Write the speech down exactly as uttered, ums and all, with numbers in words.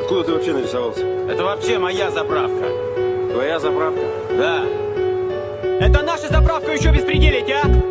Откуда ты вообще нарисовался? Это вообще моя заправка. Твоя заправка? Да. Это наша заправка еще беспределить, а?